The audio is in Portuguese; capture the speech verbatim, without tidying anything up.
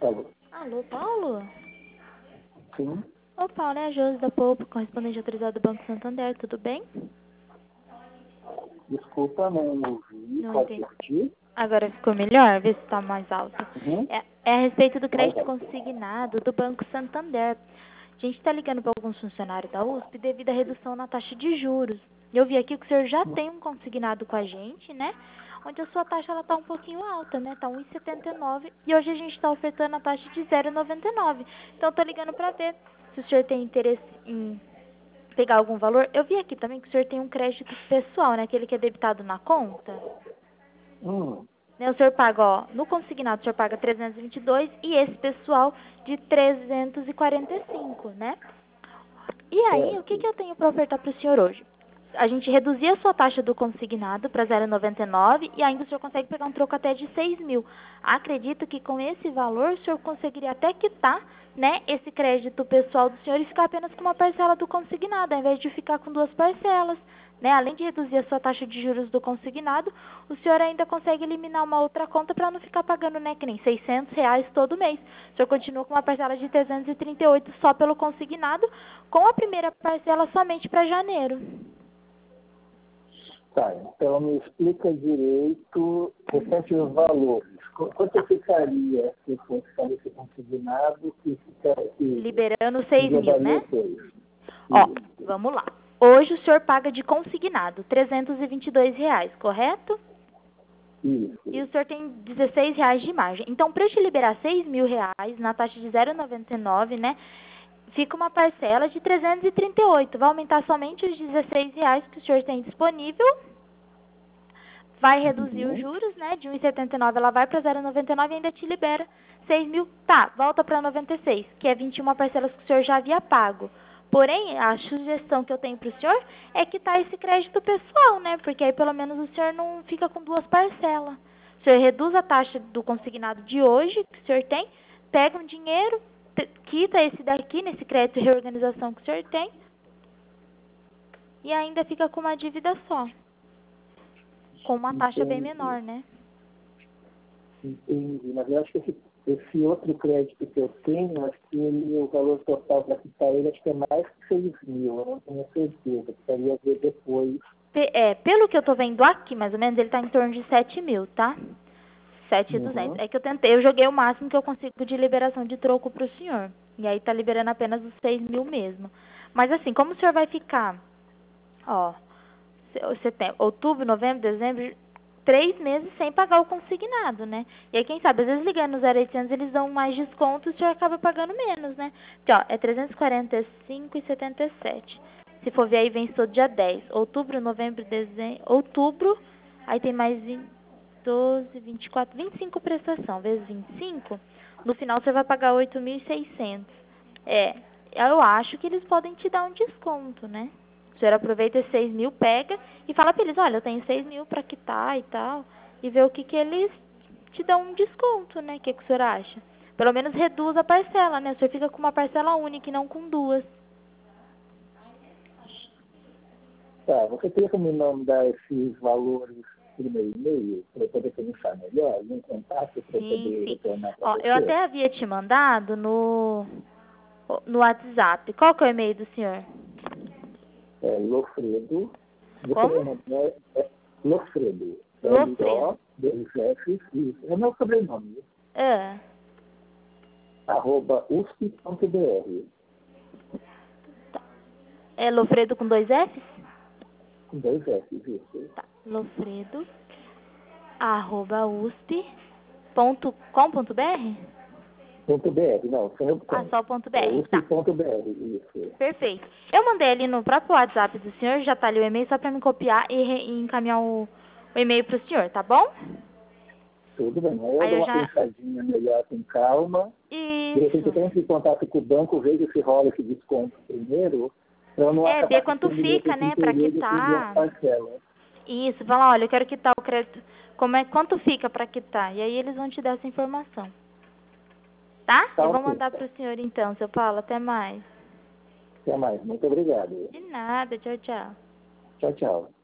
Alô? Alô, Paulo? Sim? Ô, Paulo, é a Josi da Poupa, correspondente autorizado do Banco Santander, tudo bem? Desculpa, não ouvi. Não Pode entendi. repetir? Agora ficou melhor? Vê se está mais alto. Uhum. É, é a respeito do Mais crédito alto. consignado do Banco Santander. A gente está ligando para alguns funcionários da U S P devido à redução na taxa de juros. Eu vi aqui que o senhor já tem um consignado com a gente, né? Onde a sua taxa está um pouquinho alta, né? Está um vírgula setenta e nove e hoje a gente está ofertando a taxa de zero vírgula noventa e nove. Então, eu tô ligando para ver se o senhor tem interesse em pegar algum valor. Eu vi aqui também que o senhor tem um crédito pessoal, né? Aquele que é debitado na conta. Hum, Né, o senhor paga, ó, no consignado o senhor paga trezentos e vinte e dois e esse pessoal de trezentos e quarenta e cinco, né? E aí, o que, que certo. eu tenho para ofertar para o senhor hoje? A gente reduzia a sua taxa do consignado para zero vírgula noventa e nove e ainda o senhor consegue pegar um troco até de seis mil. Acredito que com esse valor o senhor conseguiria até quitar, né, esse crédito pessoal do senhor e ficar apenas com uma parcela do consignado, ao invés de ficar com duas parcelas. Né? Além de reduzir a sua taxa de juros do consignado, o senhor ainda consegue eliminar uma outra conta para não ficar pagando, né, que nem seiscentos reais todo mês. O senhor continua com uma parcela de trezentos e trinta e oito só pelo consignado, com a primeira parcela somente para janeiro. Tá, então me explica direito, repete os valores. Qu- Quanto Tá. ficaria se fosse fazer esse consignado que, fica, que Liberando seis mil, englobaria né? os dois? Ó, Isso. vamos lá. Hoje o senhor paga de consignado trezentos e vinte e dois reais, correto? E Isso. o senhor tem dezesseis reais de margem. Então, para eu te liberar seis mil reais na taxa de zero vírgula noventa e nove, né? Fica uma parcela de trezentos e trinta e oito. Vai aumentar somente os dezesseis reais que o senhor tem disponível. Vai reduzir os Uhum. juros, né? De um vírgula setenta e nove ela vai para zero vírgula noventa e nove e ainda te libera seis mil. Tá, volta para noventa e seis, que é vinte e uma parcelas que o senhor já havia pago. Porém, a sugestão que eu tenho para o senhor é quitar esse crédito pessoal, né? Porque aí pelo menos o senhor não fica com duas parcelas. O senhor reduz a taxa do consignado de hoje, que o senhor tem, pega um dinheiro, te- quita esse daqui, nesse crédito de reorganização que o senhor tem, e ainda fica com uma dívida só, com uma taxa bem Entendi. menor, né? Entendi. Mas eu acho que esse, esse outro crédito que eu tenho, acho que ele, o valor total para quitar ele, acho que é mais que seis mil. Eu não tenho certeza. Precisaria ver depois. Pe- É, pelo que eu tô vendo aqui, mais ou menos, ele tá em torno de sete mil, tá? Sete mil e duzentos. Uhum. É que eu tentei, eu joguei o máximo que eu consigo de liberação de troco pro senhor. E aí tá liberando apenas os seis mil mesmo. Mas assim, como o senhor vai ficar, ó, se- setembro, outubro, novembro, dezembro, três meses sem pagar o consignado, né? E aí, quem sabe, às vezes ligando no zero oitocentos eles dão mais desconto e o senhor acaba pagando menos, né? Porque, ó, é trezentos e quarenta e cinco e setenta e sete. Se for ver aí, vem todo dia dez. Outubro, novembro, dezembro, outubro, aí tem mais vinte, doze, vinte e quatro, vinte e cinco prestação, vezes vinte e cinco, no final você vai pagar oito mil e seiscentos. É, eu acho que eles podem te dar um desconto, né? O senhor aproveita esses seis mil, pega e fala pra eles, olha, eu tenho seis mil pra quitar e tal, e vê o que que eles te dão um desconto, né? O que que o senhor acha? Pelo menos reduz a parcela, né? O senhor fica com uma parcela única e não com duas. Tá, você teria como me mandar esses valores por meu e-mail, para eu poder pensar melhor, em contato para eu Sim, poder sim. retornar para Ó, eu você? até havia te mandado no, no WhatsApp. Qual que é o e-mail do senhor? É Lofredo, meu Como? sobrenome é, é Lofredo, Lofredo. L O, dois F, isso, é meu sobrenome, Ah, arroba U S P ponto B R, tá. É Lofredo com dois Fs? com dois F, isso, Tá. Lofredo, arroba usp ponto com ponto br? ponto B R, não, sem Ah, opção, só ponto é .br. U S P Tá. ponto B R, isso, Perfeito. Eu mandei ali no próprio WhatsApp do senhor, já tá ali o e-mail, só pra me copiar e, re- e encaminhar o, o e-mail pro senhor, tá bom? tudo bem, aí eu Aí dou eu uma já... pensadinha melhor com calma. De repente eu Isso. tenho que ir em contato com o banco, vejo se rola esse desconto primeiro, para eu não É, acabar ver quanto ficando de fica, repente em né, pra período com duas quitar. parcelas. Isso, fala, olha, eu quero quitar o crédito. Como é, quanto fica pra quitar? E aí eles vão te dar essa informação. Tá? Tá Eu vou ok, mandar tá. pro senhor então, seu Paulo. Até mais. Até mais. Muito obrigado. De nada. Tchau, tchau. Tchau, tchau.